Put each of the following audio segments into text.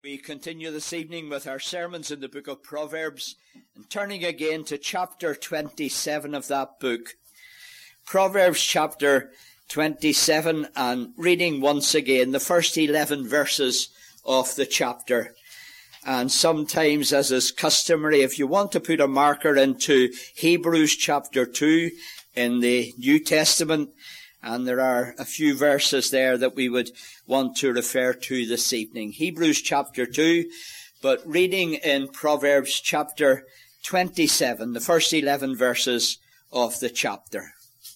We continue this evening with our sermons in the book of Proverbs, and turning again to chapter 27 of that book. Proverbs chapter 27, and reading once again the first 11 verses of the chapter. And sometimes, as is customary, if you want to put a marker into Hebrews chapter 2 in the New Testament, and there are a few verses there that we would want to refer to this evening. Hebrews chapter 2, but reading in Proverbs chapter 27, the first 11 verses of the chapter.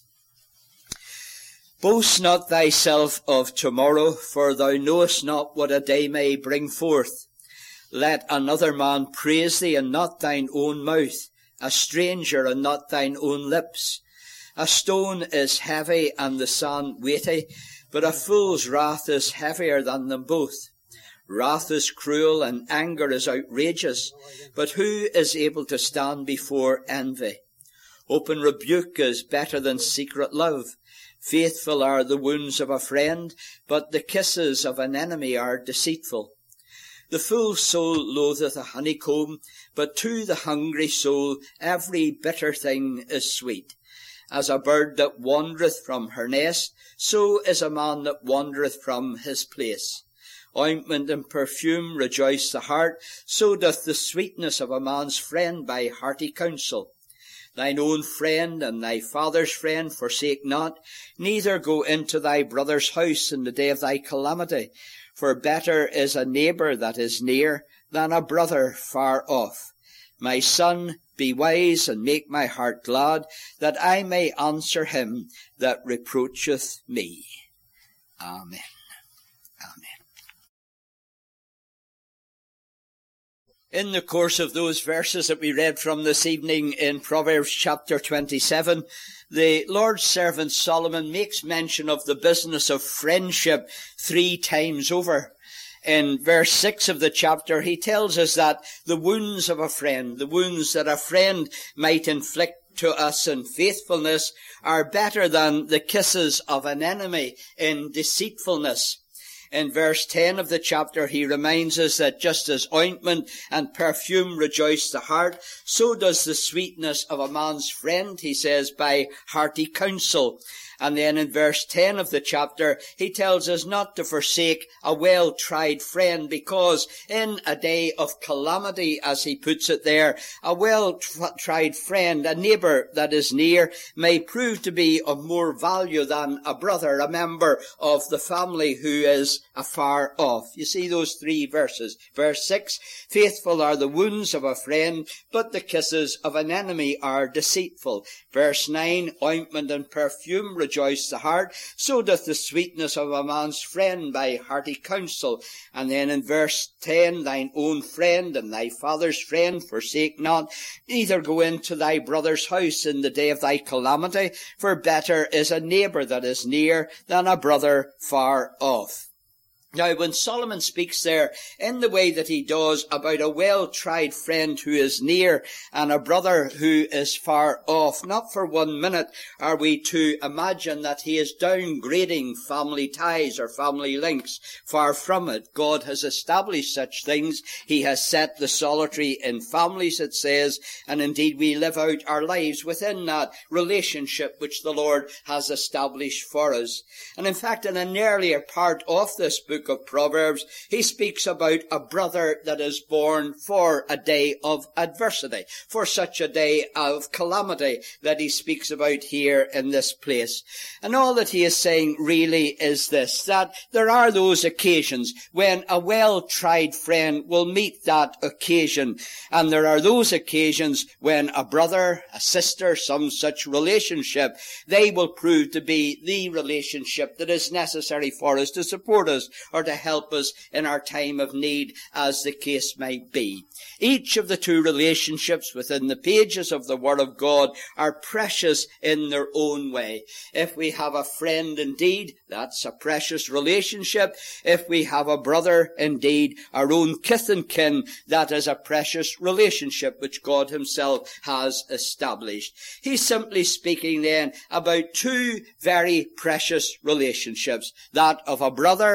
Boast not thyself of tomorrow, for thou knowest not what a day may bring forth. Let another man praise thee, and not thine own mouth, a stranger, and not thine own lips. A stone is heavy, and the sand weighty, but a fool's wrath is heavier than them both. Wrath is cruel, and anger is outrageous, but who is able to stand before envy? Open rebuke is better than secret love. Faithful are the wounds of a friend, but the kisses of an enemy are deceitful. The full soul loatheth a honeycomb, but to the hungry soul every bitter thing is sweet. As a bird that wandereth from her nest, so is a man that wandereth from his place. Ointment and perfume rejoice the heart, so doth the sweetness of a man's friend by hearty counsel. Thine own friend and thy father's friend forsake not, neither go into thy brother's house in the day of thy calamity. For better is a neighbour that is near than a brother far off. My son, be wise and make my heart glad, that I may answer him that reproacheth me. Amen. Amen. In the course of those verses that we read from this evening in Proverbs chapter 27, the Lord's servant Solomon makes mention of the business of friendship 3 times over. In verse 6 of the chapter, he tells us that the wounds of a friend, the wounds that a friend might inflict to us in faithfulness, are better than the kisses of an enemy in deceitfulness. In verse 10 of the chapter, he reminds us that just as ointment and perfume rejoice the heart, so does the sweetness of a man's friend, he says, by hearty counsel. And then in verse 10 of the chapter, he tells us not to forsake a well-tried friend, because in a day of calamity, as he puts it there, a well-tried friend, a neighbour that is near, may prove to be of more value than a brother, a member of the family who is afar off. You see those 3 verses. Verse 6, faithful are the wounds of a friend, but the kisses of an enemy are deceitful. Verse 9, ointment and perfume rejoice the heart, so doth the sweetness of a man's friend by hearty counsel. And then in verse 10, thine own friend and thy father's friend forsake not, neither go into thy brother's house in the day of thy calamity, for better is a neighbour that is near than a brother far off. Now, when Solomon speaks there in the way that he does about a well-tried friend who is near and a brother who is far off, not for 1 minute are we to imagine that he is downgrading family ties or family links. Far from it. God has established such things. He has set the solitary in families, it says, and indeed we live out our lives within that relationship which the Lord has established for us. And in fact, in an earlier part of this book of Proverbs, he speaks about a brother that is born for a day of adversity, for such a day of calamity that he speaks about here in this place. And all that he is saying really is this, that there are those occasions when a well-tried friend will meet that occasion, and there are those occasions when a brother, a sister, some such relationship, they will prove to be the relationship that is necessary for us to support us or to help us in our time of need, as the case might be. Each of the 2 relationships within the pages of the Word of God are precious in their own way. If we have a friend indeed, that's a precious relationship. If we have a brother indeed, our own kith and kin, that is a precious relationship which God himself has established. He's simply speaking then about 2 very precious relationships, that of a brother and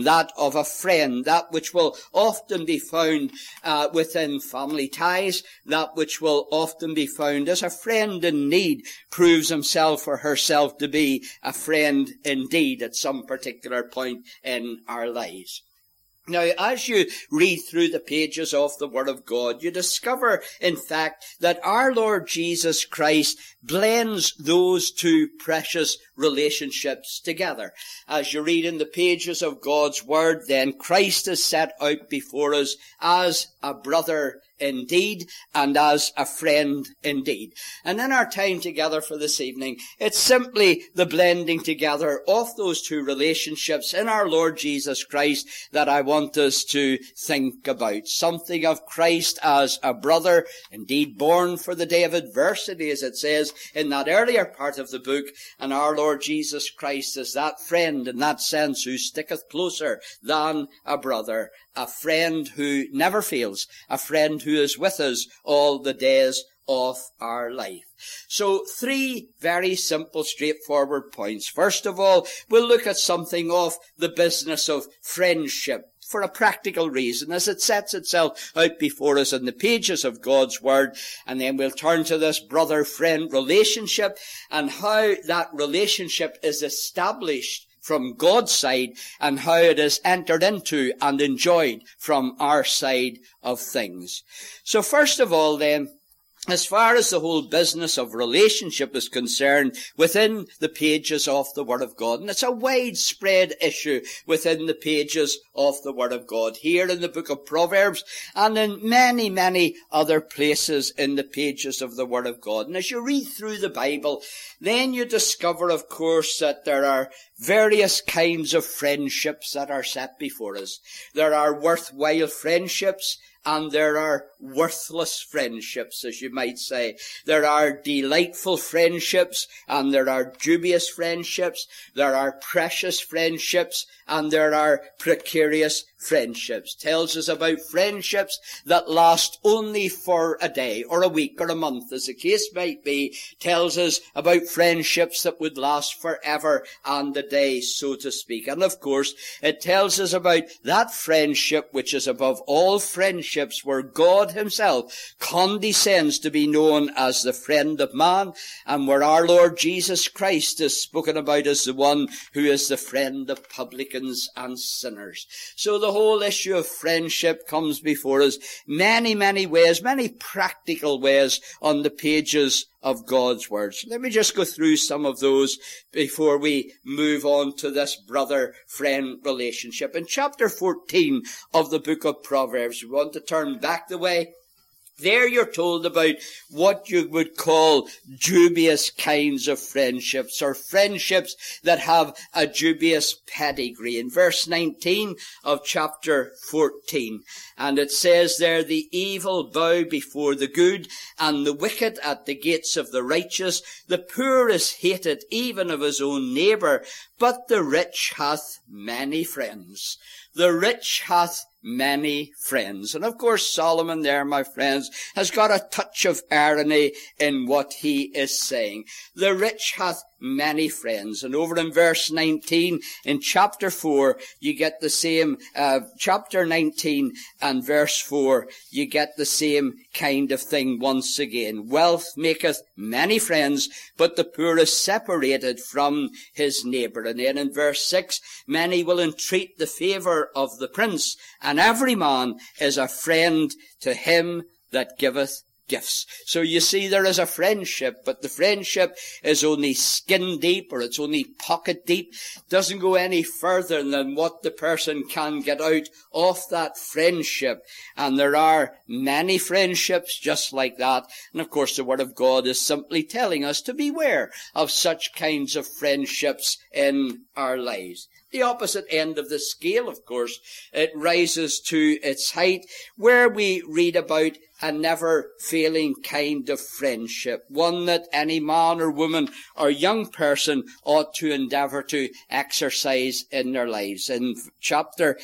that of a friend, that which will often be found within family ties, that which will often be found as a friend in need proves himself or herself to be a friend indeed at some particular point in our lives. Now, as you read through the pages of the Word of God, you discover, in fact, that our Lord Jesus Christ blends those two precious relationships together. As you read in the pages of God's Word, then Christ is set out before us as a brother indeed, and as a friend indeed. And in our time together for this evening, it's simply the blending together of those two relationships in our Lord Jesus Christ that I want us to think about. Something of Christ as a brother, indeed born for the day of adversity, as it says in that earlier part of the book, and our Lord Jesus Christ as that friend in that sense who sticketh closer than a brother, a friend who never fails, a friend who is with us all the days of our life. So 3 very simple, straightforward points. First of all, we'll look at something of the business of friendship for a practical reason as it sets itself out before us in the pages of God's Word. And then we'll turn to this brother-friend relationship and how that relationship is established from God's side and how it is entered into and enjoyed from our side of things. So first of all then, as far as the whole business of relationship is concerned within the pages of the Word of God, and it's a widespread issue within the pages of the Word of God, here in the book of Proverbs and in many, many other places in the pages of the Word of God. And as you read through the Bible, then you discover, of course, that there are various kinds of friendships that are set before us. There are worthwhile friendships, and there are worthless friendships, as you might say. There are delightful friendships, and there are dubious friendships. There are precious friendships, and there are precarious friendships. Tells us about friendships that last only for a day, or a week, or a month, as the case might be. Tells us about friendships that would last forever and a day, so to speak. And of course, it tells us about that friendship which is above all friendships, where God himself condescends to be known as the friend of man, and where our Lord Jesus Christ is spoken about as the one who is the friend of publicans and sinners. So the whole issue of friendship comes before us many, many ways, many practical ways on the pages of God's words. Let me just go through some of those before we move on to this brother-friend relationship. In chapter 14 of the book of Proverbs, we want to turn back the way. There you're told about what you would call dubious kinds of friendships, or friendships that have a dubious pedigree. In verse 19 of chapter 14, and it says there, the evil bow before the good, and the wicked at the gates of the righteous. The poor is hated even of his own neighbour, but the rich hath many friends. The rich hath many friends. And of course, Solomon there, my friends, has got a touch of irony in what he is saying. The rich hath many friends. And over in verse 19, in chapter 4, you get the same, chapter 19 and verse 4, you get the same kind of thing once again. Wealth maketh many friends, but the poor is separated from his neighbour. And then in verse 6, many will entreat the favour of the prince, and every man is a friend to him that giveth gifts. So you see, there is a friendship, but the friendship is only skin deep, or it's only pocket deep. Doesn't go any further than what the person can get out of that friendship. And there are many friendships just like that. And of course, the Word of God is simply telling us to beware of such kinds of friendships in our lives. The opposite end of the scale, of course, it rises to its height, where we read about a never-failing kind of friendship, one that any man or woman or young person ought to endeavour to exercise in their lives. In chapter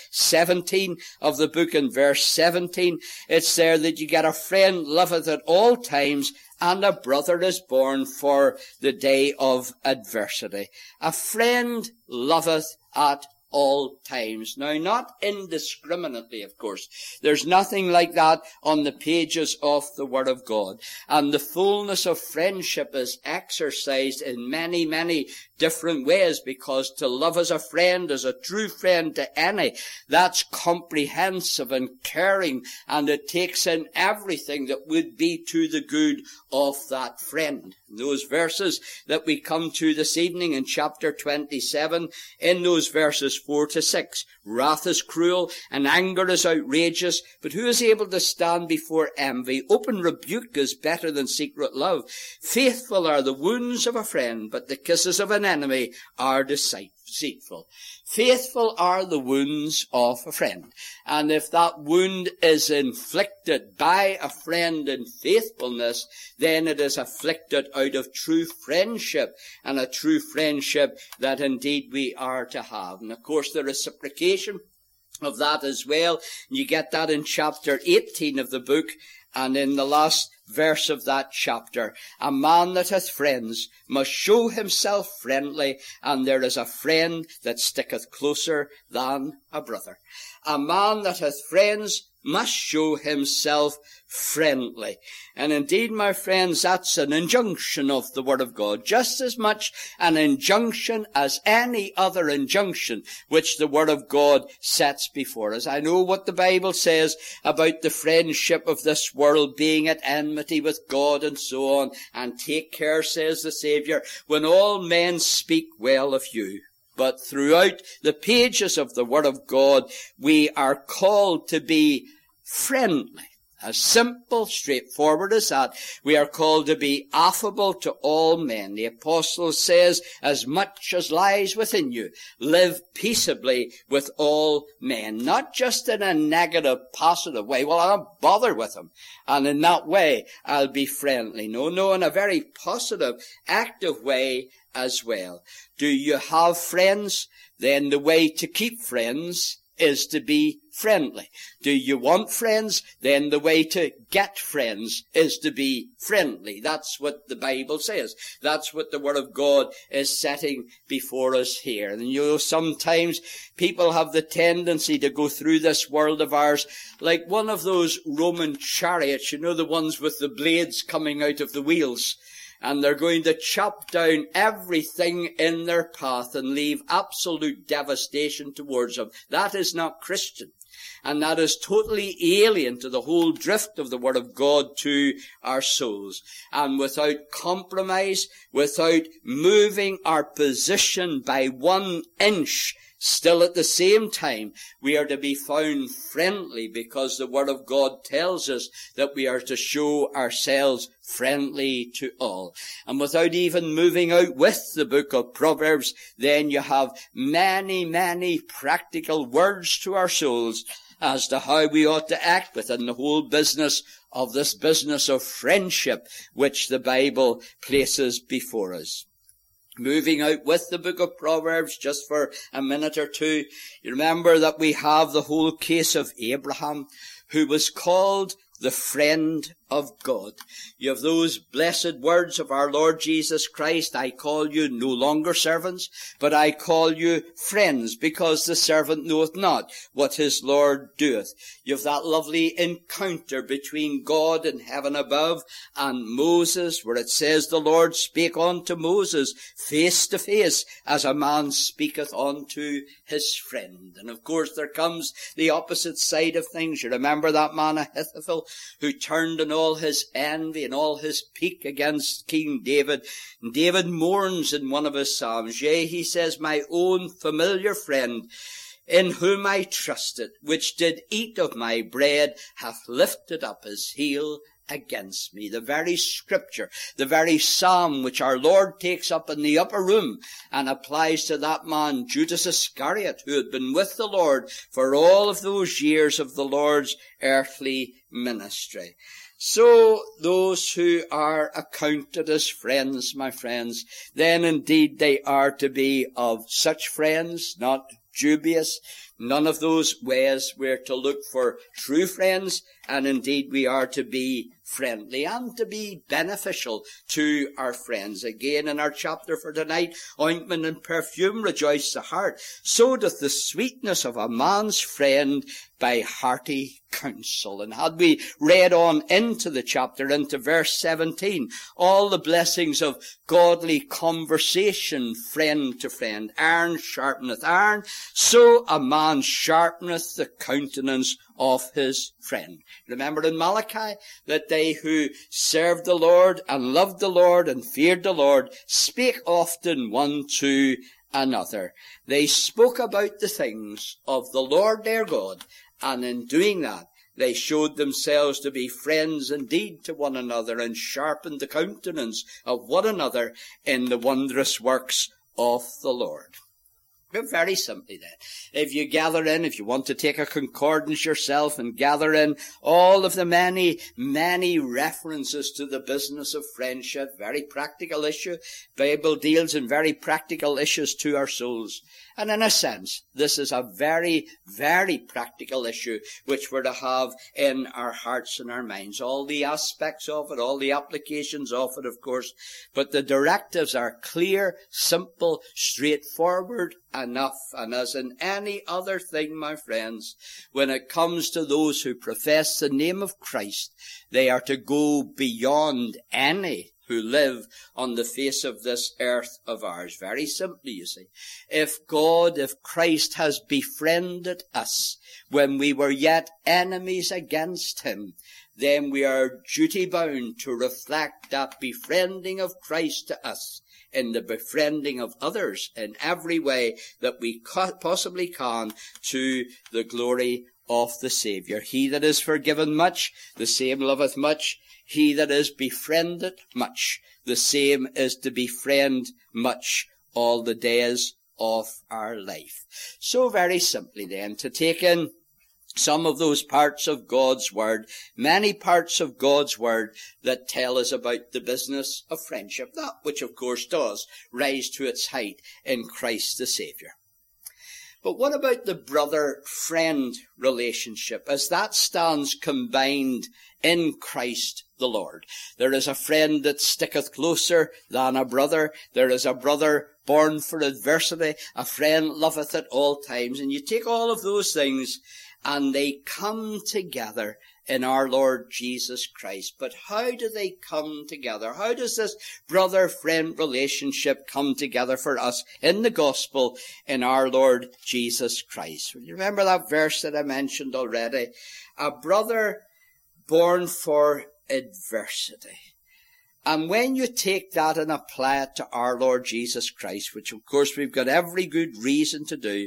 17 of the book, in verse 17, it's there that you get a friend loveth at all times, and a brother is born for the day of adversity. A friend loveth at all times. Now, not indiscriminately, of course. There's nothing like that on the pages of the Word of God. And the fullness of friendship is exercised in many, many different ways, because to love as a friend, as a true friend to any, that's comprehensive and caring, and it takes in everything that would be to the good of that friend. Those verses that we come to this evening in chapter 27, in those verses 4 to 6, wrath is cruel and anger is outrageous, but who is able to stand before envy? Open rebuke is better than secret love. Faithful are the wounds of a friend, but the kisses of an enemy are deceitful. Faithful are the wounds of a friend. And if that wound is inflicted by a friend in faithfulness, then it is afflicted out of true friendship, and a true friendship that indeed we are to have. And of course the reciprocation of that as well, you get that in chapter 18 of the book, and in the last verse of that chapter, a man that hath friends must show himself friendly, and there is a friend that sticketh closer than a brother. A man that hath friends must show himself friendly. And indeed, my friends, that's an injunction of the Word of God, just as much an injunction as any other injunction which the Word of God sets before us. I know what the Bible says about the friendship of this world being at enmity with God and so on. And take care, says the Saviour, when all men speak well of you. But throughout the pages of the Word of God, we are called to be friendly. As simple, straightforward as that. We are called to be affable to all men. The apostle says, as much as lies within you, live peaceably with all men. Not just in a negative, positive way. Well, I don't bother with them, and in that way, I'll be friendly. No, in a very positive, active way as well. Do you have friends? Then the way to keep friends is to be friendly. Do you want friends? Then the way to get friends is to be friendly. That's what the Bible says. That's what the Word of God is setting before us here. And you know, sometimes people have the tendency to go through this world of ours like one of those Roman chariots, you know, the ones with the blades coming out of the wheels. And they're going to chop down everything in their path and leave absolute devastation towards them. That is not Christian. And that is totally alien to the whole drift of the Word of God to our souls. And without compromise, without moving our position by 1 inch, still at the same time, we are to be found friendly, because the Word of God tells us that we are to show ourselves friendly to all. And without even moving out with the book of Proverbs, then you have many, many practical words to our souls as to how we ought to act within the whole business of this business of friendship which the Bible places before us. Moving out with the book of Proverbs just for a minute or two, you remember that we have the whole case of Abraham, who was called the friend of God. You have those blessed words of our Lord Jesus Christ, I call you no longer servants, but I call you friends, because the servant knoweth not what his Lord doeth. You have that lovely encounter between God in heaven above and Moses, where it says the Lord spake unto Moses face to face, as a man speaketh unto his friend. And of course there comes the opposite side of things. You remember that man Ahithophel, who turned in all his envy and all his pique against King David. And David mourns in one of his psalms. Yea, he says, my own familiar friend, in whom I trusted, which did eat of my bread, hath lifted up his heel against me. The very scripture, the very psalm which our Lord takes up in the upper room and applies to that man, Judas Iscariot, who had been with the Lord for all of those years of the Lord's earthly ministry. So those who are accounted as friends, my friends, then indeed they are to be of such friends, not dubious, none of those ways. We're to look for true friends, and indeed we are to be friendly and to be beneficial to our friends. Again, in our chapter for tonight, ointment and perfume rejoice the heart. So doth the sweetness of a man's friend by hearty counsel. And had we read on into the chapter, into verse 17, all the blessings of godly conversation, friend to friend, iron sharpeneth iron, so a man sharpeneth the countenance of his friend. Remember in Malachi that they who served the Lord and loved the Lord and feared the Lord spake often one to another. They spoke about the things of the Lord their God, and in doing that, they showed themselves to be friends indeed to one another and sharpened the countenance of one another in the wondrous works of the Lord. But very simply then, if you gather in, if you want to take a concordance yourself and gather in all of the many, many references to the business of friendship, very practical issue, Bible deals in very practical issues to our souls. And in a sense, this is a very, very practical issue which we're to have in our hearts and our minds. All the aspects of it, all the applications of it, of course. But the directives are clear, simple, straightforward enough. And as in any other thing, my friends, when it comes to those who profess the name of Christ, they are to go beyond any who live on the face of this earth of ours. Very simply, you see. If Christ has befriended us when we were yet enemies against him, then we are duty bound to reflect that befriending of Christ to us in the befriending of others in every way that we possibly can to the glory of the Saviour. He that is forgiven much, the same loveth much. He that is befriended much, the same is to befriend much all the days of our life. So very simply then, to take in some of those parts of God's Word, many parts of God's Word that tell us about the business of friendship, that which of course does rise to its height in Christ the Saviour. But what about the brother-friend relationship as that stands combined in Christ the Lord? There is a friend that sticketh closer than a brother. There is a brother born for adversity. A friend loveth at all times. And you take all of those things and they come together in our Lord Jesus Christ. But how do they come together? How does this brother-friend relationship come together for us in the gospel in our Lord Jesus Christ? You remember that verse that I mentioned already? A brother born for adversity. And when you take that and apply it to our Lord Jesus Christ, which of course we've got every good reason to do,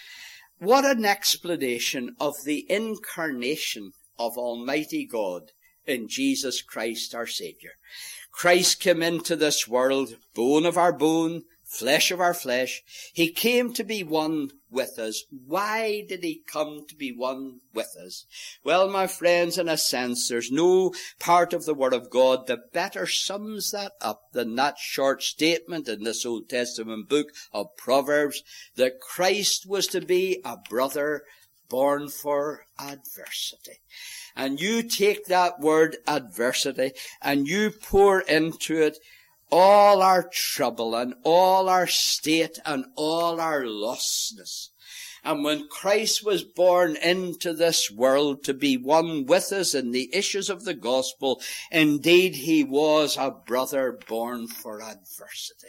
what an explanation of the incarnation of Almighty God in Jesus Christ our Saviour. Christ came into this world, bone of our bone, flesh of our flesh. He came to be one with us. Why did he come to be one with us? Well, my friends, in a sense, there's no part of the Word of God that better sums that up than that short statement in this Old Testament book of Proverbs, that Christ was to be a brother born for adversity. And you take that word adversity and you pour into it all our trouble and all our state and all our lostness. And when Christ was born into this world to be one with us in the issues of the gospel, indeed he was a brother born for adversity.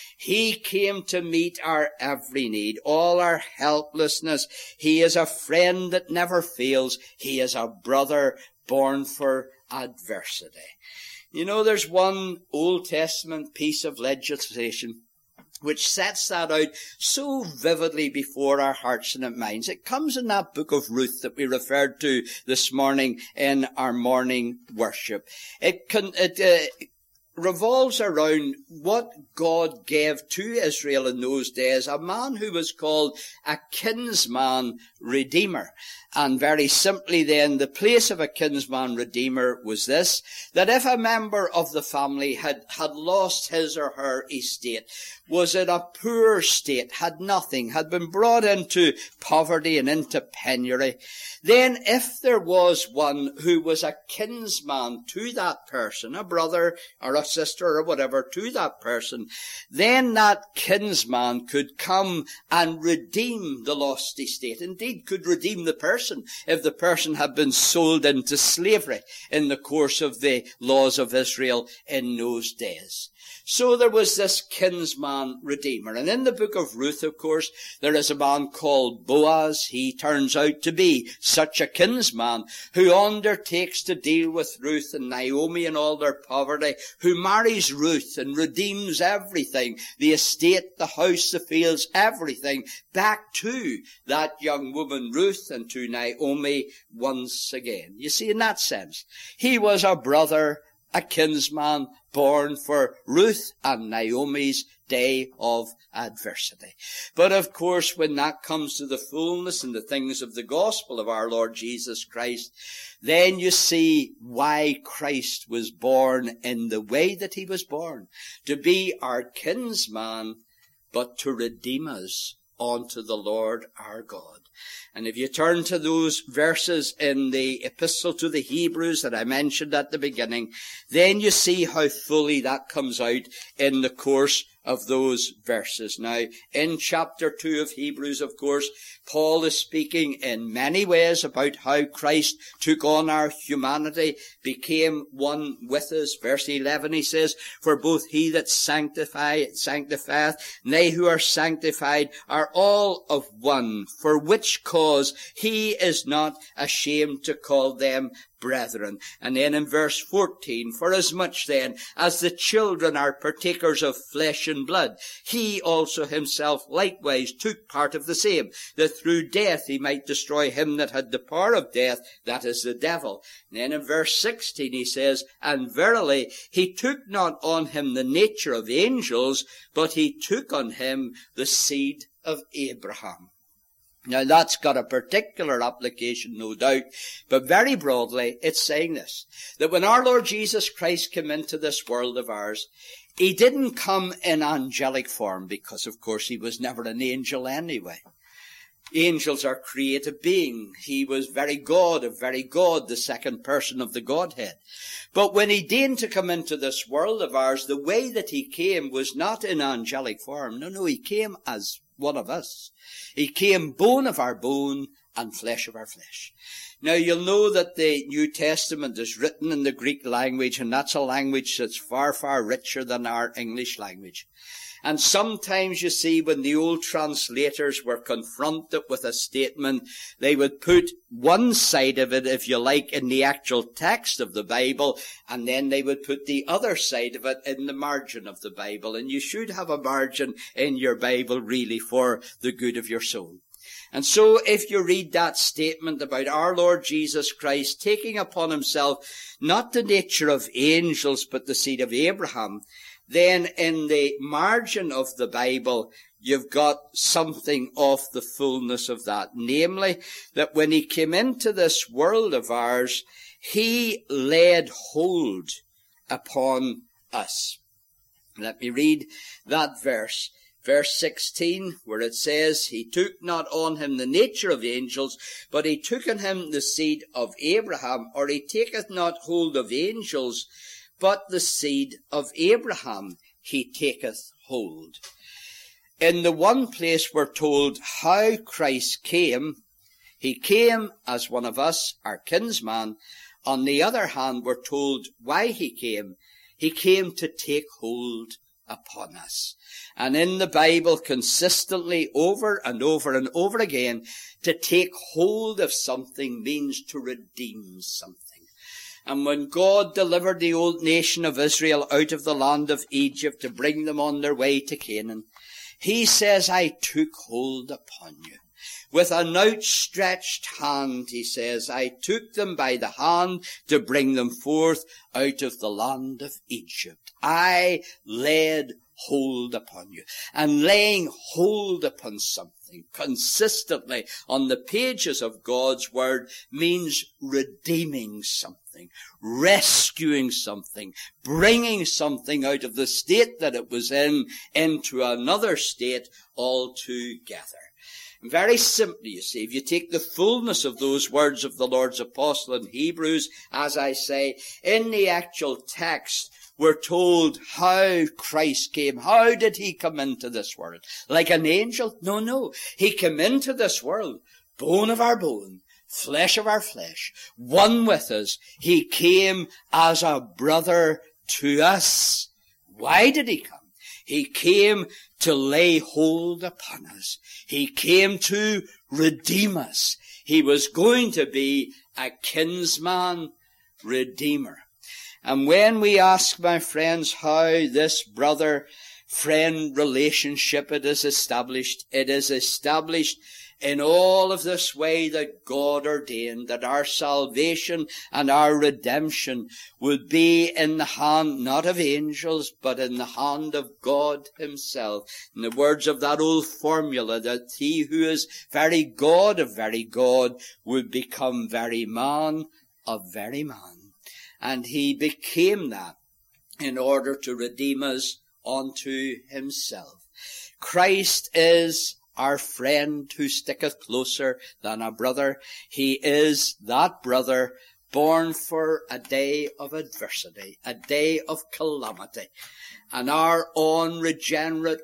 He came to meet our every need, all our helplessness. He is a friend that never fails. He is a brother born for adversity. You know, there's one Old Testament piece of legislation which sets that out so vividly before our hearts and our minds. It comes in that book of Ruth that we referred to this morning in our morning worship. It revolves around what God gave to Israel in those days, a man who was called a kinsman redeemer. And very simply then, the place of a kinsman redeemer was this, that if a member of the family had lost his or her estate, was in a poor state, had nothing, had been brought into poverty and into penury, then if there was one who was a kinsman to that person, a brother or a sister or whatever to that person, then that kinsman could come and redeem the lost estate. Indeed, could redeem the person if the person had been sold into slavery in the course of the laws of Israel in those days. So there was this kinsman redeemer. And in the book of Ruth, of course, there is a man called Boaz. He turns out to be such a kinsman who undertakes to deal with Ruth and Naomi and all their poverty, who marries Ruth and redeems everything, the estate, the house, the fields, everything, back to that young woman Ruth and to Naomi once again. You see, in that sense, he was a brother, a kinsman born for Ruth and Naomi's day of adversity. But of course, when that comes to the fullness and the things of the gospel of our Lord Jesus Christ, then you see why Christ was born in the way that he was born. To be our kinsman, but to redeem us unto the Lord our God. And if you turn to those verses in the epistle to the Hebrews that I mentioned at the beginning, then you see how fully that comes out in the course of those verses. Now, in chapter 2 of Hebrews, of course, Paul is speaking in many ways about how Christ took on our humanity, became one with us. Verse 11, he says, "For both he that sanctifieth, and they who are sanctified are all of one, for which cause he is not ashamed to call them brethren." And then in verse 14, "Forasmuch then as the children are partakers of flesh and blood, he also himself likewise took part of the same, that through death he might destroy him that had the power of death, that is the devil." And then in verse 16 he says, "And verily he took not on him the nature of angels, but he took on him the seed of Abraham." Now that's got a particular application, no doubt, but very broadly it's saying this, that when our Lord Jesus Christ came into this world of ours, he didn't come in angelic form, because of course he was never an angel anyway. Angels are created beings. He was very God, the second person of the Godhead. But when he deigned to come into this world of ours, the way that he came was not in angelic form. No, he came as one of us. He came bone of our bone and flesh of our flesh. Now, you'll know that the New Testament is written in the Greek language, and that's a language that's far, far richer than our English language. And sometimes you see when the old translators were confronted with a statement, they would put one side of it, if you like, in the actual text of the Bible, and then they would put the other side of it in the margin of the Bible. And you should have a margin in your Bible, really, for the good of your soul. And so if you read that statement about our Lord Jesus Christ taking upon himself not the nature of angels, but the seed of Abraham, then in the margin of the Bible, you've got something of the fullness of that. Namely, that when he came into this world of ours, he laid hold upon us. Let me read that verse. Verse 16, where it says, "He took not on him the nature of angels, but he took on him the seed of Abraham, or he taketh not hold of angels, but the seed of Abraham he taketh hold." In the one place we're told how Christ came. He came as one of us, our kinsman. On the other hand, we're told why he came. He came to take hold upon us. And in the Bible, consistently, over and over and over again, to take hold of something means to redeem something. And when God delivered the old nation of Israel out of the land of Egypt to bring them on their way to Canaan, he says, "I took hold upon you. With an outstretched hand," he says, "I took them by the hand to bring them forth out of the land of Egypt. I laid hold upon you." And laying hold upon something consistently on the pages of God's Word means redeeming something, rescuing something, bringing something out of the state that it was in into another state altogether. Very simply, you see, if you take the fullness of those words of the Lord's apostle in Hebrews, as I say, in the actual text, we're told how Christ came. How did he come into this world? Like an angel? No. He came into this world, bone of our bone, flesh of our flesh, one with us. He came as a brother to us. Why did he come? He came to lay hold upon us. He came to redeem us. He was going to be a kinsman redeemer. And when we ask, my friends, how this brother-friend relationship it is established in all of this way that God ordained, that our salvation and our redemption would be in the hand not of angels, but in the hand of God himself. In the words of that old formula, that he who is very God of very God would become very man of very man. And he became that in order to redeem us unto himself. Christ is our friend who sticketh closer than a brother. He is that brother born for a day of adversity, a day of calamity. And our unregenerate,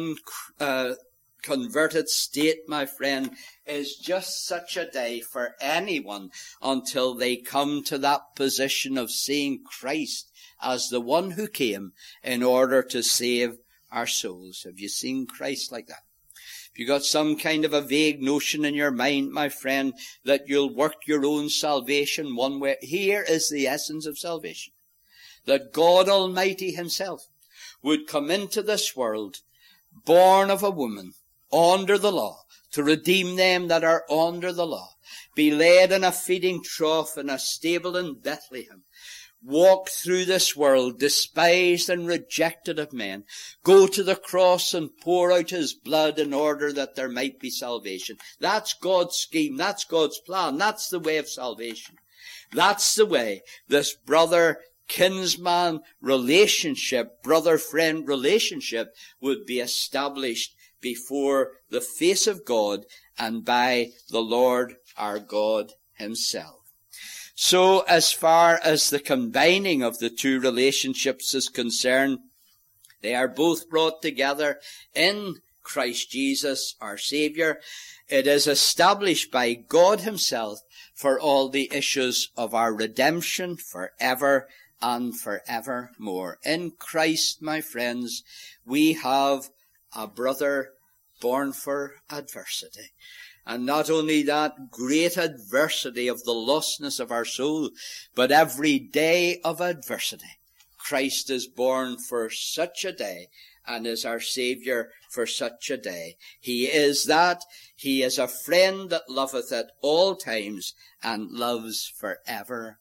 converted state, my friend, is just such a day for anyone until they come to that position of seeing Christ as the one who came in order to save our souls. Have you seen Christ like that? If you got some kind of a vague notion in your mind, my friend, that you'll work your own salvation one way, here is the essence of salvation. That God Almighty himself would come into this world, born of a woman, under the law, to redeem them that are under the law, be laid in a feeding trough in a stable in Bethlehem, walk through this world, despised and rejected of men, go to the cross and pour out his blood in order that there might be salvation. That's God's scheme. That's God's plan. That's the way of salvation. That's the way this brother-kinsman relationship, brother-friend relationship would be established before the face of God and by the Lord our God himself. So as far as the combining of the two relationships is concerned, they are both brought together in Christ Jesus, our Savior. It is established by God himself for all the issues of our redemption forever and forevermore. In Christ, my friends, we have a brother born for adversity. And not only that, great adversity of the lostness of our soul, but every day of adversity. Christ is born for such a day and is our Saviour for such a day. He is that. He is a friend that loveth at all times and loves forevermore.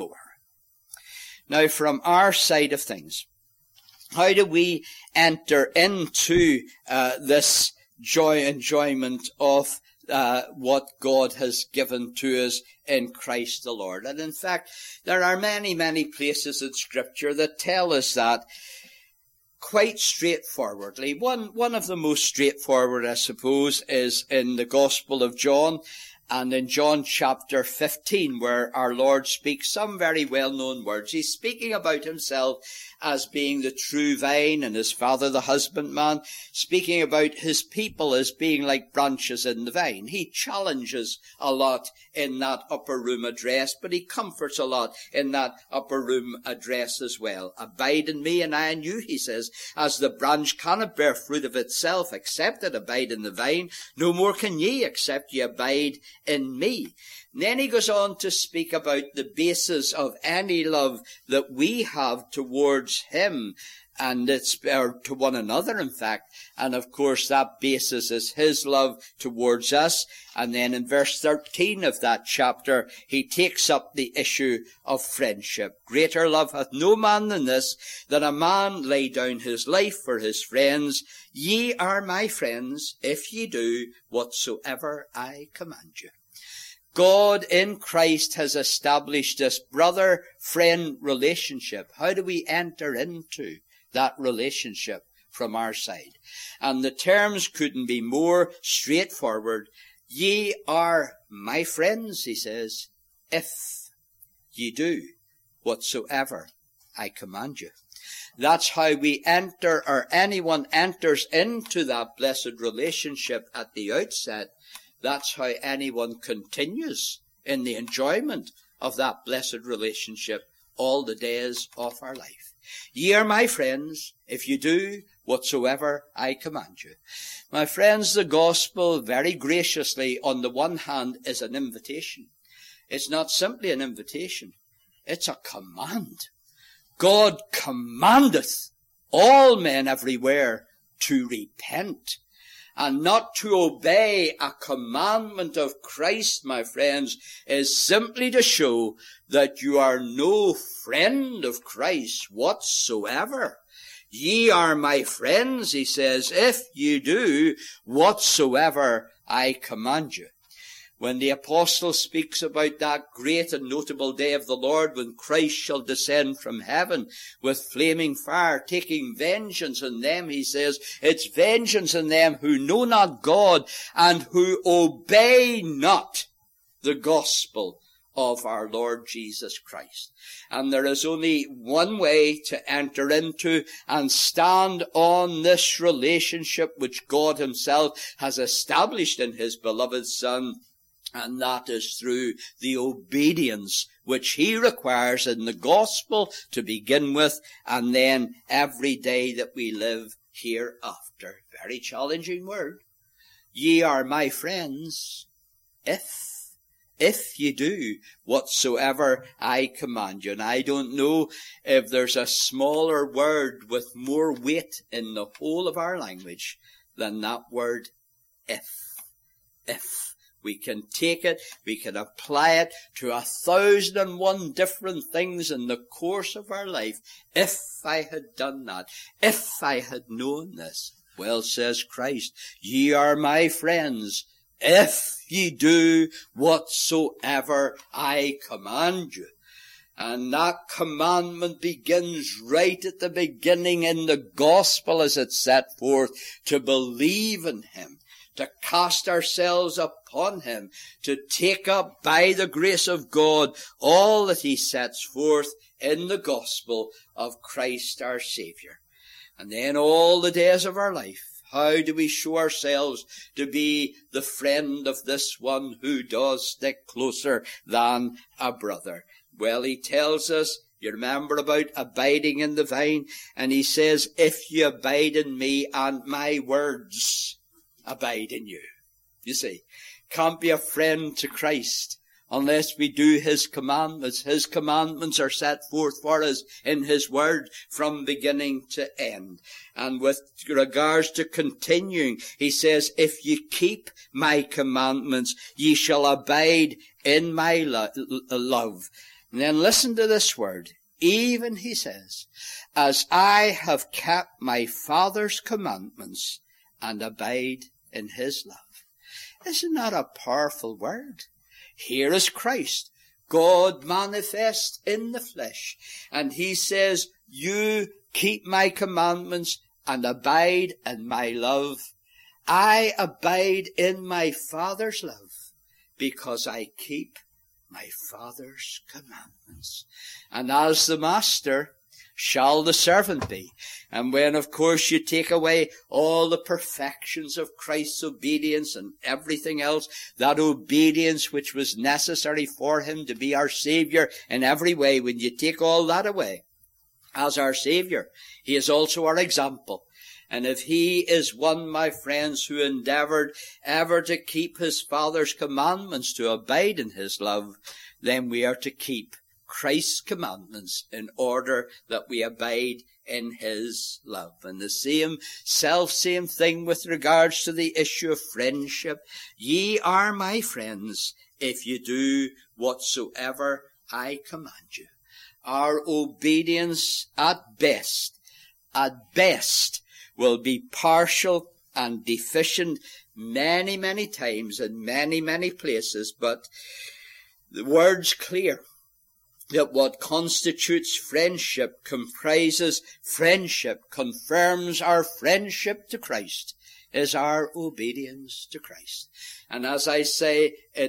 Now, from our side of things, how do we enter into this enjoyment of what God has given to us in Christ the Lord? And in fact, there are many, many places in Scripture that tell us that quite straightforwardly. One of the most straightforward, I suppose, is in the Gospel of John, and in John chapter 15, where our Lord speaks some very well-known words. He's speaking about himself as being the true vine and his Father the husbandman, speaking about his people as being like branches in the vine. He challenges a lot in that upper room address, but he comforts a lot in that upper room address as well. Abide in me and I in you, he says, as the branch cannot bear fruit of itself except it abide in the vine, no more can ye except ye abide in me. And then he goes on to speak about the basis of any love that we have towards him, and or to one another, in fact. And of course, that basis is his love towards us. And then in verse 13 of that chapter, he takes up the issue of friendship. Greater love hath no man than this, that a man lay down his life for his friends. Ye are my friends, if ye do whatsoever I command you. God in Christ has established this brother-friend relationship. How do we enter into that relationship? from our side. And the terms couldn't be more straightforward. Ye are my friends, he says, if ye do whatsoever I command you. That's how we enter, or anyone enters into that blessed relationship at the outset. That's how anyone continues in the enjoyment of that blessed relationship all the days of our life. Ye are my friends, if you do whatsoever I command you. My friends, the gospel very graciously, on the one hand, is an invitation. It's not simply an invitation. It's a command. God commandeth all men everywhere to repent. And not to obey a commandment of Christ, my friends, is simply to show that you are no friend of Christ whatsoever. Ye are my friends, he says, if you do whatsoever I command you. When the apostle speaks about that great and notable day of the Lord, when Christ shall descend from heaven with flaming fire, taking vengeance on them, he says, it's vengeance on them who know not God and who obey not the gospel of our Lord Jesus Christ. And there is only one way to enter into and stand on this relationship which God himself has established in his beloved Son, and that is through the obedience which he requires in the gospel to begin with, and then every day that we live hereafter. Very challenging word. Ye are my friends, if ye do whatsoever I command you. And I don't know if there's a smaller word with more weight in the whole of our language than that word if. If. We can take it, we can apply it to 1,001 different things in the course of our life. If I had done that, if I had known this, well, says Christ, ye are my friends, if ye do whatsoever I command you. And that commandment begins right at the beginning in the gospel as it's set forth, to believe in him, to cast ourselves upon him, to take up by the grace of God all that he sets forth in the gospel of Christ our Saviour. And then all the days of our life, how do we show ourselves to be the friend of this one who does stick closer than a brother? Well, he tells us, you remember about abiding in the vine, and he says, if you abide in me and my words abide in you. You see, can't be a friend to Christ unless we do his commandments. His commandments are set forth for us in his word from beginning to end. And with regards to continuing, he says, if ye keep my commandments, ye shall abide in my love. And then listen to this word. Even, he says, as I have kept my Father's commandments and abide in his love. Isn't that a powerful word? Here is Christ, God manifest in the flesh. And he says, you keep my commandments and abide in my love. I abide in my Father's love because I keep my Father's commandments. And as the master, shall the servant be. And when, of course, you take away all the perfections of Christ's obedience and everything else, that obedience which was necessary for him to be our Saviour in every way, when you take all that away, as our Saviour, he is also our example. And if he is one, my friends, who endeavoured ever to keep his Father's commandments, to abide in his love, then we are to keep Christ's commandments in order that we abide in his love. And the same thing with regards to the issue of friendship. Ye are my friends if you do whatsoever I command you. Our obedience at best, will be partial and deficient many, many times in many, many places, but the word's clear. that what constitutes friendship comprises friendship, confirms our friendship to Christ, is our obedience to Christ. And as I say, it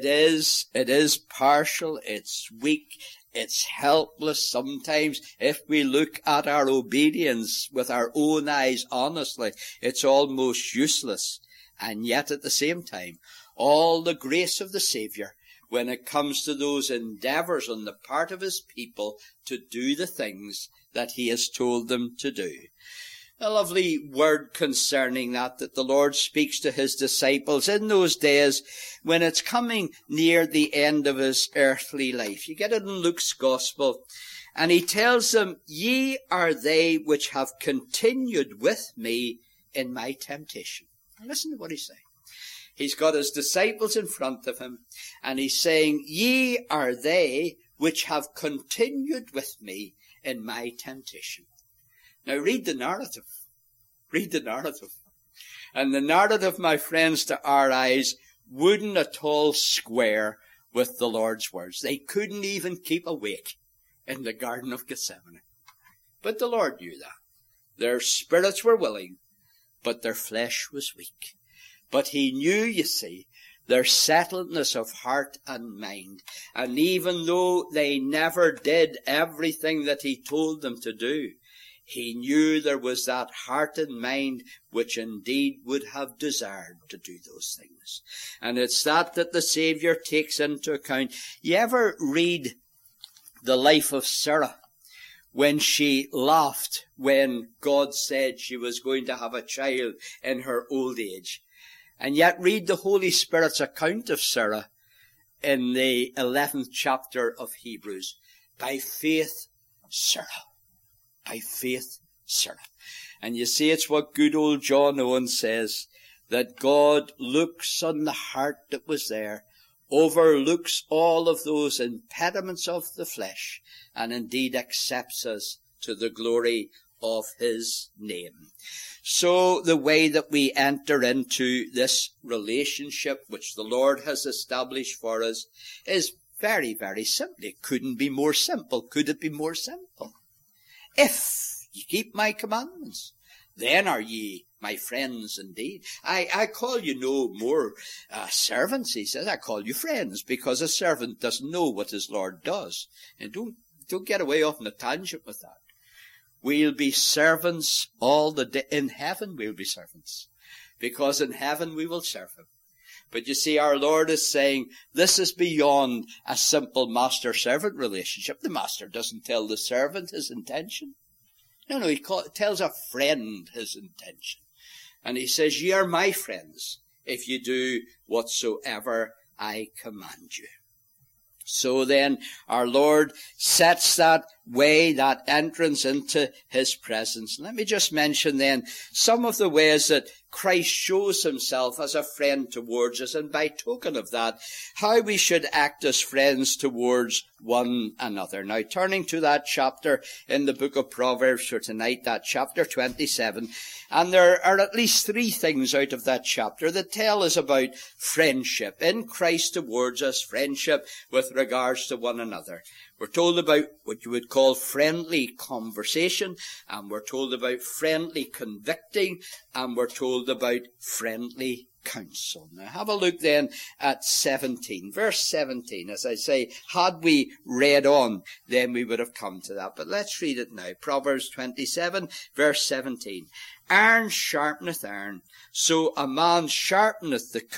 is partial, it's weak, it's helpless sometimes. If we look at our obedience with our own eyes honestly, it's almost useless. And yet at the same time, all the grace of the Saviour, when it comes to those endeavours on the part of his people to do the things that he has told them to do. A lovely word concerning that the Lord speaks to his disciples in those days when it's coming near the end of his earthly life. You get it in Luke's Gospel. And he tells them, ye are they which have continued with me in my temptation. Now listen to what he's saying. He's got his disciples in front of him, and he's saying, ye are they which have continued with me in my temptation. Now read the narrative. Read the narrative. And the narrative, my friends, to our eyes, wouldn't at all square with the Lord's words. They couldn't even keep awake in the Garden of Gethsemane. But the Lord knew that. Their spirits were willing, but their flesh was weak. But he knew, you see, their settledness of heart and mind. And even though they never did everything that he told them to do, he knew there was that heart and mind which indeed would have desired to do those things. And it's that the Saviour takes into account. You ever read the life of Sarah when she laughed when God said she was going to have a child in her old age? And yet read the Holy Spirit's account of Sarah in the 11th chapter of Hebrews. By faith, Sarah. By faith, Sarah. And you see, it's what good old John Owen says, that God looks on the heart that was there, overlooks all of those impediments of the flesh, and indeed accepts us to the glory of his name. So the way that we enter into this relationship which the Lord has established for us is very, very simple. It couldn't be more simple. Could it be more simple? If ye keep my commandments, then are ye my friends indeed. I call you no more servants, he says. I call you friends, because a servant doesn't know what his Lord does. And don't get away off on a tangent with that. We'll be servants all the day. In heaven we'll be servants, because in heaven we will serve him. But you see, our Lord is saying this is beyond a simple master-servant relationship. The master doesn't tell the servant his intention. No, he tells a friend his intention. And he says, ye are my friends if you do whatsoever I command you. So then our Lord sets that way, that entrance into his presence. Let me just mention then some of the ways that Christ shows himself as a friend towards us, and by token of that, how we should act as friends towards one another. Now, turning to that chapter in the book of Proverbs for tonight, that chapter 27, and there are at least three things out of that chapter that tell us about friendship in Christ towards us, friendship with regards to one another. We're told about what you would call friendly conversation, and we're told about friendly convicting, and we're told about friendly counsel. Now have a look then at 17. Verse 17, as I say, had we read on, then we would have come to that. But let's read it now. Proverbs 27, verse 17. Iron sharpeneth iron, so a man sharpeneth the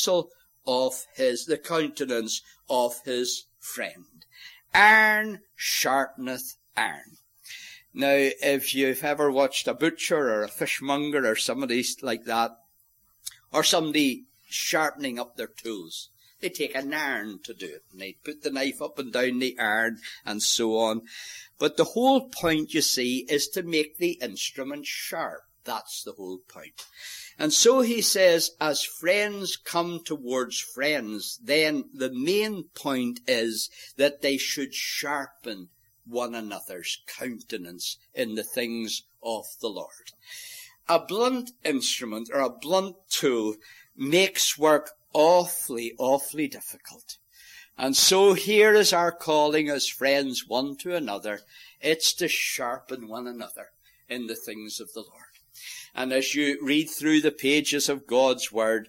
countenance of his friend. Iron sharpeneth iron. Now, if you've ever watched a butcher or a fishmonger or somebody like that, or somebody sharpening up their tools, they take an iron to do it, and they put the knife up and down the iron and so on. But the whole point, you see, is to make the instrument sharp. That's the whole point. And so he says, as friends come towards friends, then the main point is that they should sharpen one another's countenance in the things of the Lord. A blunt instrument or a blunt tool makes work awfully, awfully difficult. And so here is our calling as friends one to another. It's to sharpen one another in the things of the Lord. And as you read through the pages of God's Word,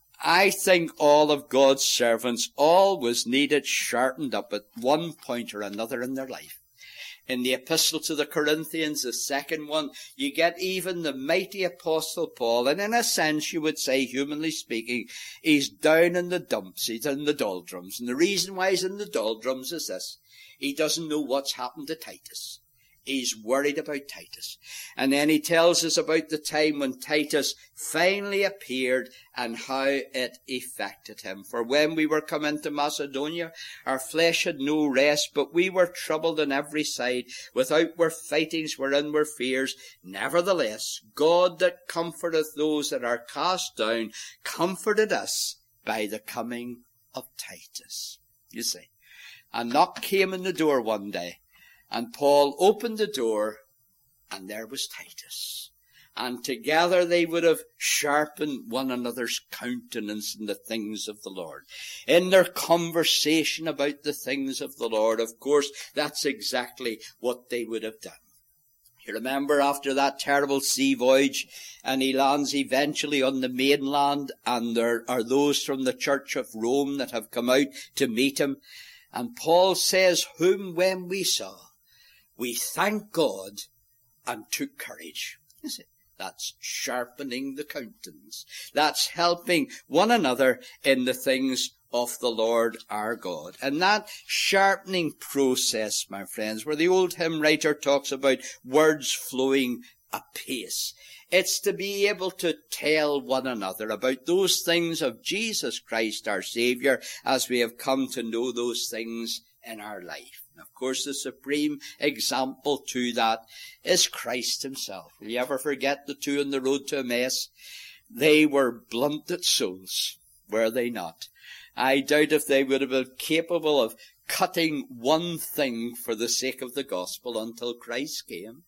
I think all of God's servants always needed sharpened up at one point or another in their life. In the Epistle to the Corinthians, the second one, you get even the mighty Apostle Paul, and in a sense, you would say, humanly speaking, he's down in the dumps, he's in the doldrums. And the reason why he's in the doldrums is this: he doesn't know what's happened to Titus. He's worried about Titus. And then he tells us about the time when Titus finally appeared and how it affected him. For when we were come into Macedonia, our flesh had no rest, but we were troubled on every side. Without were fightings, wherein were fears. Nevertheless, God that comforteth those that are cast down, comforted us by the coming of Titus. You see, a knock came in the door one day. And Paul opened the door, and there was Titus. And together they would have sharpened one another's countenance in the things of the Lord. In their conversation about the things of the Lord, of course, that's exactly what they would have done. You remember after that terrible sea voyage, and he lands eventually on the mainland, and there are those from the Church of Rome that have come out to meet him. And Paul says, whom when we saw, we thanked God and took courage. That's sharpening the countenance. That's helping one another in the things of the Lord our God. And that sharpening process, my friends, where the old hymn writer talks about words flowing apace, it's to be able to tell one another about those things of Jesus Christ our Saviour as we have come to know those things in our life. Of course, the supreme example to that is Christ himself. Will you ever forget the two on the road to Emmaus? They were blunted souls, were they not? I doubt if they would have been capable of cutting one thing for the sake of the gospel until Christ came.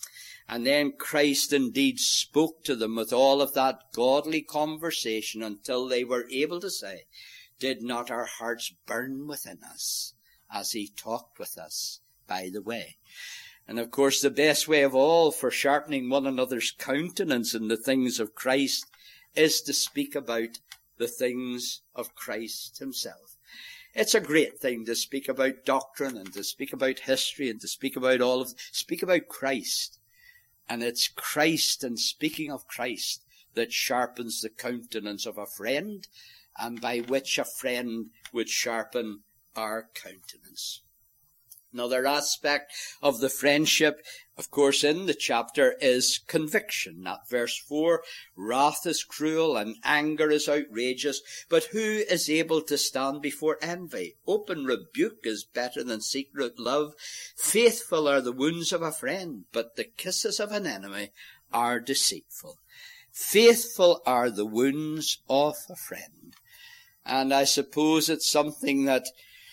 And then Christ indeed spoke to them with all of that godly conversation until they were able to say, did not our hearts burn within us as he talked with us by the way? And of course, the best way of all for sharpening one another's countenance in the things of Christ is to speak about the things of Christ himself. It's a great thing to speak about doctrine and to speak about history and to speak about speak about Christ. And it's Christ and speaking of Christ that sharpens the countenance of a friend, and by which a friend would sharpen our countenance. Another aspect of the friendship, of course, in the chapter is conviction. That verse 4, wrath is cruel and anger is outrageous, but who is able to stand before envy? Open rebuke is better than secret love. Faithful are the wounds of a friend, but the kisses of an enemy are deceitful. Faithful are the wounds of a friend. And I suppose it's something that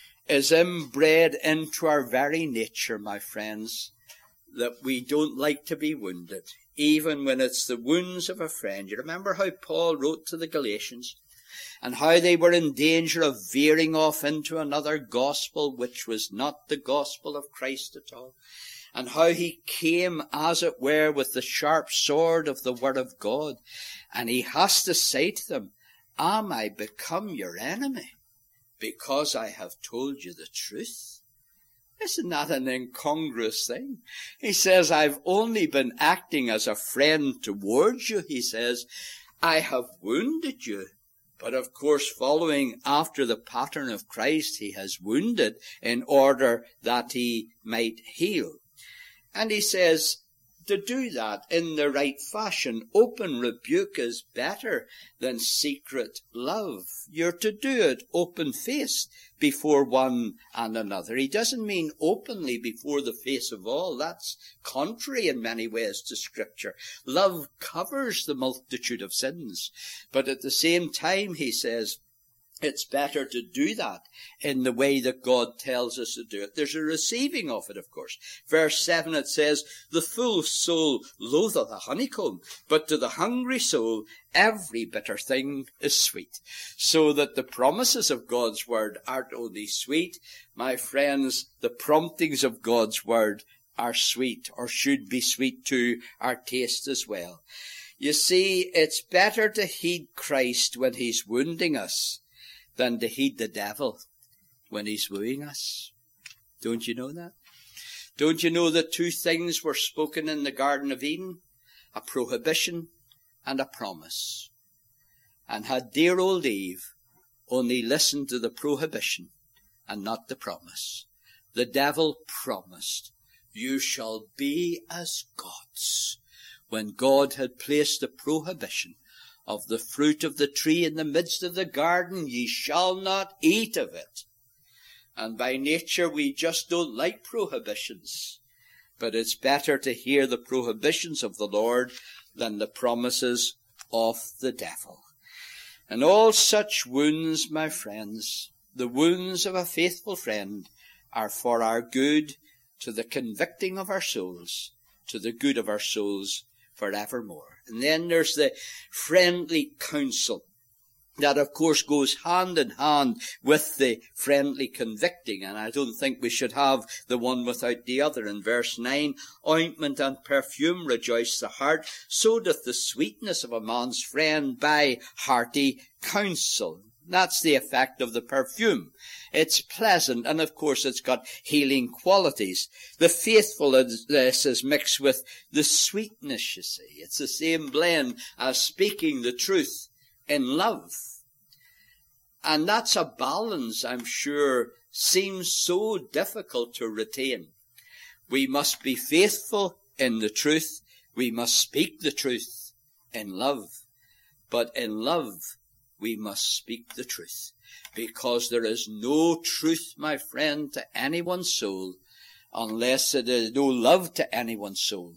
is inbred into our very nature, my friends, that we don't like to be wounded, even when it's the wounds of a friend. You remember how Paul wrote to the Galatians, and how they were in danger of veering off into another gospel, which was not the gospel of Christ at all, and how he came, as it were, with the sharp sword of the Word of God, and he has to say to them, am I become your enemy because I have told you the truth? Isn't that an incongruous thing? He says, I've only been acting as a friend towards you. He says, I have wounded you. But of course, following after the pattern of Christ, he has wounded in order that he might heal. And he says, to do that in the right fashion, open rebuke is better than secret love. You're to do it open-faced before one and another. He doesn't mean openly before the face of all. That's contrary in many ways to Scripture. Love covers the multitude of sins. But at the same time, he says, It's better to do that in the way that God tells us to do it. There's a receiving of it, of course. Verse 7, it says, the full soul loatheth a honeycomb, but to the hungry soul every bitter thing is sweet. So that the promises of God's word aren't only sweet, my friends, the promptings of God's word are sweet, or should be sweet to our taste as well. You see, it's better to heed Christ when he's wounding us than to heed the devil when he's wooing us. Don't you know that? Don't you know that two things were spoken in the Garden of Eden? A prohibition and a promise. And had dear old Eve only listened to the prohibition and not the promise, the devil promised, you shall be as gods, when God had placed the prohibition of the fruit of the tree in the midst of the garden, ye shall not eat of it. And by nature we just don't like prohibitions. But it's better to hear the prohibitions of the Lord than the promises of the devil. And all such wounds, my friends, the wounds of a faithful friend, are for our good, to the convicting of our souls, to the good of our souls forevermore. And then there's the friendly counsel that, of course, goes hand in hand with the friendly convicting. And I don't think we should have the one without the other. In verse 9, ointment and perfume rejoice the heart, so doth the sweetness of a man's friend by hearty counsel. That's the effect of the perfume. It's pleasant, and of course it's got healing qualities. The faithfulness is mixed with the sweetness, you see. It's the same blend as speaking the truth in love. And that's a balance, I'm sure, seems so difficult to retain. We must be faithful in the truth. We must speak the truth in love. But in love, we must speak the truth, because there is no truth, my friend, to anyone's soul, unless it is no love to anyone's soul,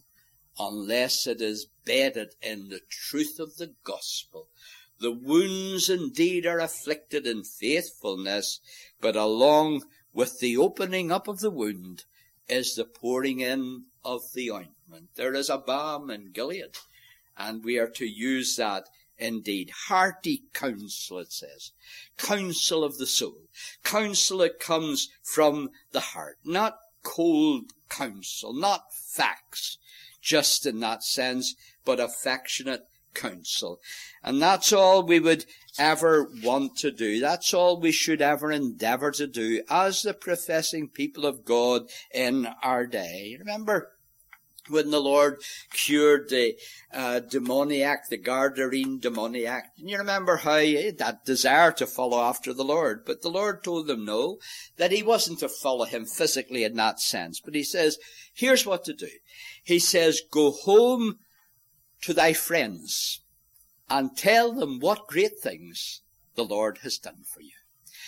unless it is bedded in the truth of the gospel. The wounds indeed are afflicted in faithfulness, but along with the opening up of the wound is the pouring in of the ointment. There is a balm in Gilead, and we are to use that indeed. Hearty counsel, it says. Counsel of the soul. Counsel that comes from the heart. Not cold counsel, not facts, just in that sense, but affectionate counsel. And that's all we would ever want to do. That's all we should ever endeavour to do as the professing people of God in our day. Remember when the Lord cured the demoniac, the Gadarene demoniac, and you remember how he had that desire to follow after the Lord, but the Lord told him no, that he wasn't to follow him physically in that sense, but he says, here's what to do. He says, go home to thy friends and tell them what great things the Lord has done for you.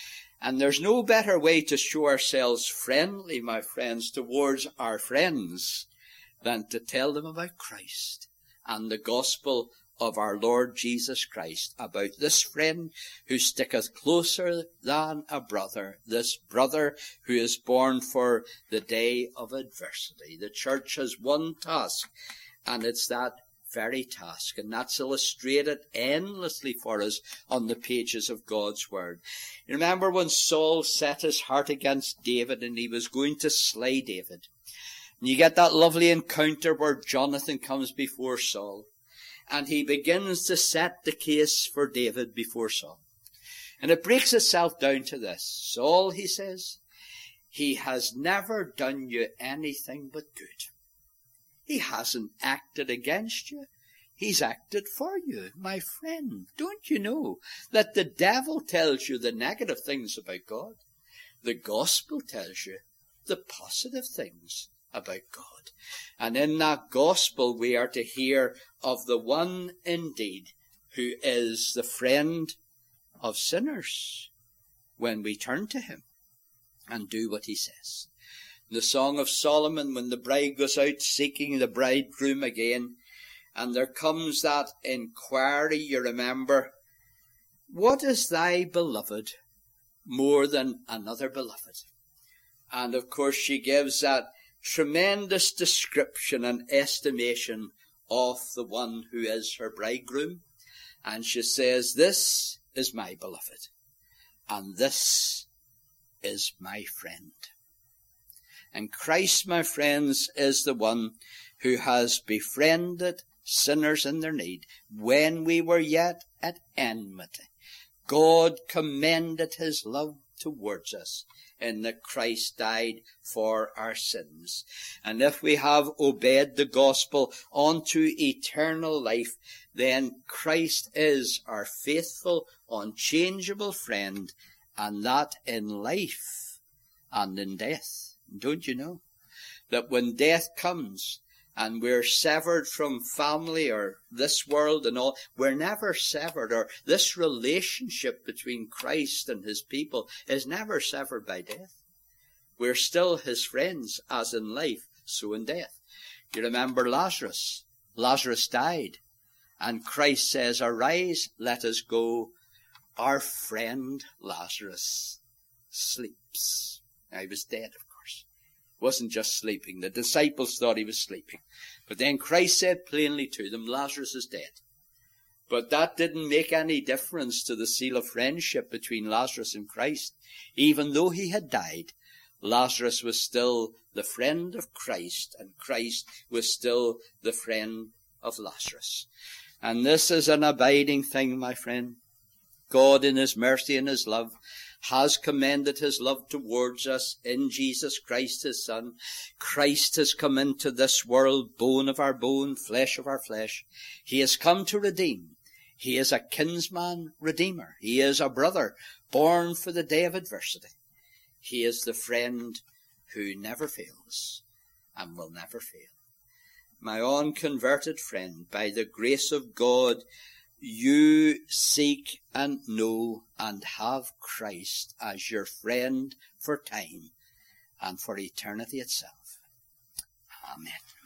And there's no better way to show ourselves friendly, my friends, towards our friends than to tell them about Christ and the gospel of our Lord Jesus Christ, about this friend who sticketh closer than a brother, this brother who is born for the day of adversity. The church has one task, and it's that very task, and that's illustrated endlessly for us on the pages of God's Word. You remember when Saul set his heart against David and he was going to slay David. And you get that lovely encounter where Jonathan comes before Saul, and he begins to set the case for David before Saul. And it breaks itself down to this. Saul, he says, he has never done you anything but good. He hasn't acted against you. He's acted for you, my friend. Don't you know that the devil tells you the negative things about God? The gospel tells you the positive things about God. And in that gospel we are to hear of the one indeed who is the friend of sinners when we turn to him and do what he says. The Song of Solomon, when the bride goes out seeking the bridegroom again, and there comes that inquiry, you remember, what is thy beloved more than another beloved? And of course she gives that tremendous description and estimation of the one who is her bridegroom. And she says, this is my beloved, and this is my friend. And Christ, my friends, is the one who has befriended sinners in their need. When we were yet at enmity, God commended his love towards us in that Christ died for our sins. And if we have obeyed the gospel unto eternal life, then Christ is our faithful, unchangeable friend, and that in life and in death. Don't you know that when death comes and we're severed from family or this world and all, we're never severed, or this relationship between Christ and his people is never severed by death. We're still his friends, as in life, so in death. You remember Lazarus. Lazarus died, and Christ says, arise, let us go. Our friend Lazarus sleeps. Now, he was dead, of course. He wasn't just sleeping. The disciples thought he was sleeping. But then Christ said plainly to them, Lazarus is dead. But that didn't make any difference to the seal of friendship between Lazarus and Christ. Even though he had died, Lazarus was still the friend of Christ, and Christ was still the friend of Lazarus. And this is an abiding thing, my friend. God, in his mercy and his love, has commended his love towards us in Jesus Christ, his Son. Christ has come into this world, bone of our bone, flesh of our flesh. He has come to redeem. He is a kinsman redeemer. He is a brother born for the day of adversity. He is the friend who never fails and will never fail. My unconverted friend, by the grace of God, you seek and know and have Christ as your friend for time and for eternity itself. Amen.